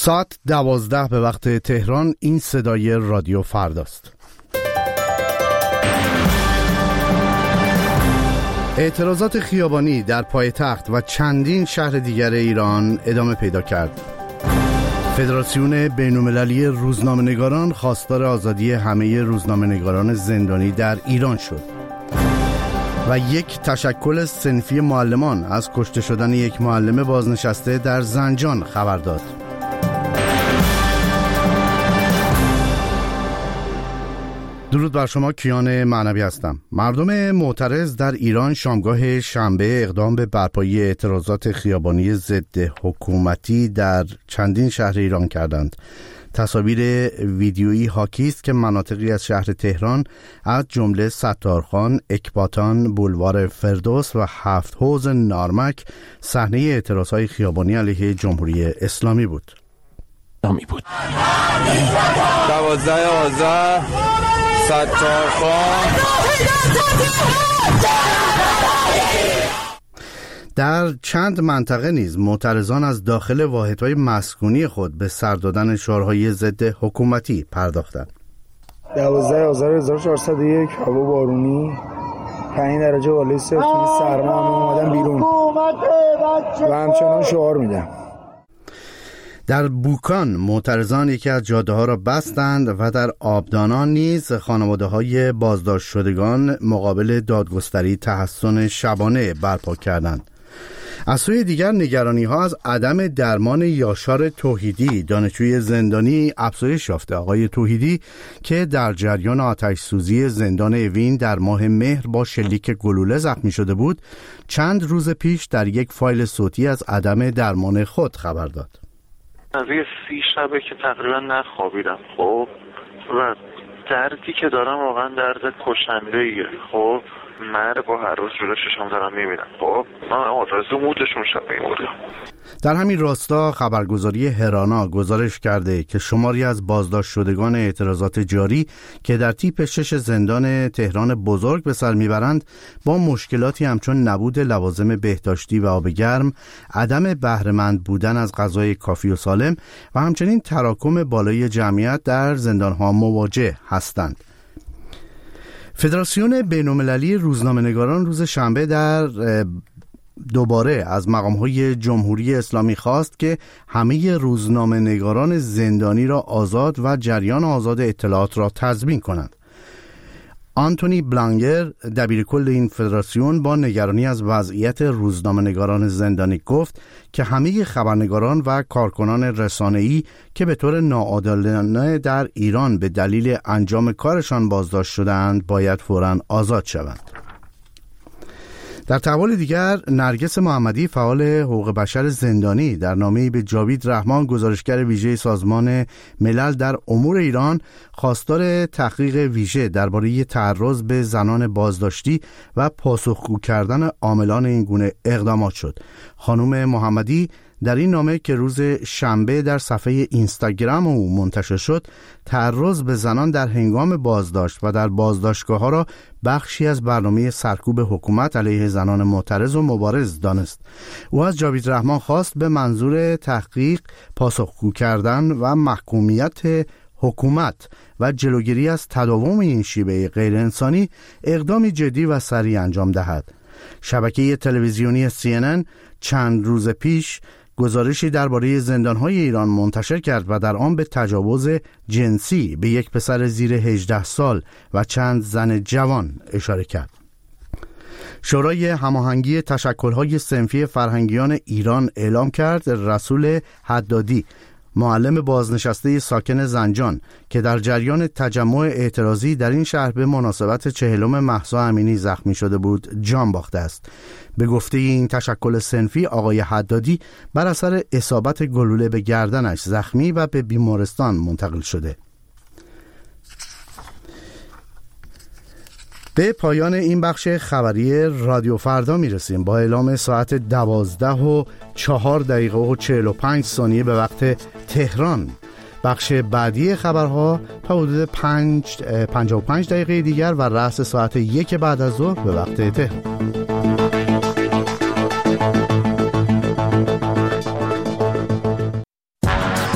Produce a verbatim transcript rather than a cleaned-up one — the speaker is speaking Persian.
ساعت دوازده به وقت تهران. این صدای رادیو فرداست. اعتراضات خیابانی در پایتخت و چندین شهر دیگر ایران ادامه پیدا کرد. فدراسیون بین‌المللی روزنامه‌نگاران خواستار آزادی همه روزنامه‌نگاران زندانی در ایران شد و یک تشکل صنفی معلمان از کشته شدن یک معلم بازنشسته در زنجان خبر داد. درود بر شما، کیان معنوی هستم. مردم معترض در ایران شامگاه شنبه اقدام به برپایی اعتراضات خیابانی ضد حکومتی در چندین شهر ایران کردند. تصاویر ویدیویی حاکی است که مناطقی از شهر تهران از جمله ستارخان، اکباتان، بولوار فردوس و هفت حوض نارمک صحنه اعتراضهای خیابانی علیه جمهوری اسلامی بود. نامی بود. دوازده آذر ستارخان. در چند منطقه نیز معترضان از داخل واحدهای مسکونی خود به سر دادن شعارهای ضد حکومتی پرداختند. دوازده آذر هزار و چهارصد و یک هوا بارونی، پنج درجه بالای صفر، سرما، اومدن بیرون و همچنان شعار میدن. در بوکان معترضان یکی از جاده ها را بستند و در آبدانان نیز خانواده های بازداشت شدگان مقابل دادگستری تحسن شبانه برپا کردند. از سوی دیگر نگرانی ها از عدم درمان یاشار توحیدی، دانشجوی زندانی، افزایش یافته. آقای توحیدی که در جریان آتش سوزی زندان اوین در ماه مهر با شلیک گلوله زخمی شده بود، چند روز پیش در یک فایل صوتی از عدم درمان خود خبر داد. از یه سی شبه که تقریبا نخوابیدم، خب و دردی که دارم واقعا درد کشنده‌ایه. خب مرگ و هر روز جلو چشم دارم میبینم. خب من آرزو موتشون شبه این بودم. در همین راستا خبرگزاری هرانا گزارش کرده که شماری از بازداشت شدگان اعتراضات جاری که در تیپ شش زندان تهران بزرگ به سر میبرند با مشکلاتی همچون نبود لوازم بهداشتی و آب گرم، عدم بهره‌مند بودن از غذای کافی و سالم و همچنین تراکم بالای جمعیت در زندانها مواجه هستند. فدراسیون بین‌المللی روزنامه‌نگاران روز شنبه در دوباره از مقام‌های جمهوری اسلامی خواست که همه روزنامه‌نگاران زندانی را آزاد و جریان آزاد اطلاعات را تضمین کنند. آنتونی بلانگر، دبیرکل این فدراسیون، با نگرانی از وضعیت روزنامه‌نگاران زندانی گفت که همه خبرنگاران و کارکنان رسانه‌ای که به طور ناعادلانه در ایران به دلیل انجام کارشان بازداشت شدند باید فوراً آزاد شوند. در تحول دیگر، نرگس محمدی، فعال حقوق بشر زندانی، در نامه‌ای به جاوید رحمان، گزارشگر ویژه سازمان ملل در امور ایران، خواستار تحقیق ویژه درباره تعرض به زنان بازداشتی و پاسخگو کردن عاملان این گونه اقدامات شد. خانم محمدی در این نامه که روز شنبه در صفحه اینستاگرام او منتشر شد، تعرض به زنان در هنگام بازداشت و در بازداشتگاه‌ها را بخشی از برنامه سرکوب حکومت علیه زنان معترض و مبارز دانست. او از جاوید رحمان خواست به منظور تحقیق، پاسخگو کردن و محکومیت حکومت و جلوگیری از تداوم این شیوه غیر انسانی اقدامی جدی و سریع انجام دهد. شبکه تلویزیونی سی ان ان چند روز پیش گزارشی درباره زندان‌های ایران منتشر کرد و در آن به تجاوز جنسی به یک پسر زیر هجده سال و چند زن جوان اشاره کرد. شورای هماهنگی تشکل‌های صنفی فرهنگیان ایران اعلام کرد رسول حدادی، معلم بازنشسته ساکن زنجان که در جریان تجمع اعتراضی در این شهر به مناسبت چهلم مهسا امینی زخمی شده بود، جان باخته است. به گفته این تشکل صنفی، آقای حدادی بر اثر اصابت گلوله به گردنش زخمی و به بیمارستان منتقل شده. به پایان این بخش خبری رادیو فردا میرسیم با اعلام ساعت دوازده و چهار دقیقه و چهل و پنج ثانیه به وقت تهران. بخش بعدی خبرها تا حدود پنج پنجاه و پنج دقیقه دیگر و رأس ساعت یک بعد از ظهر به وقت تهران.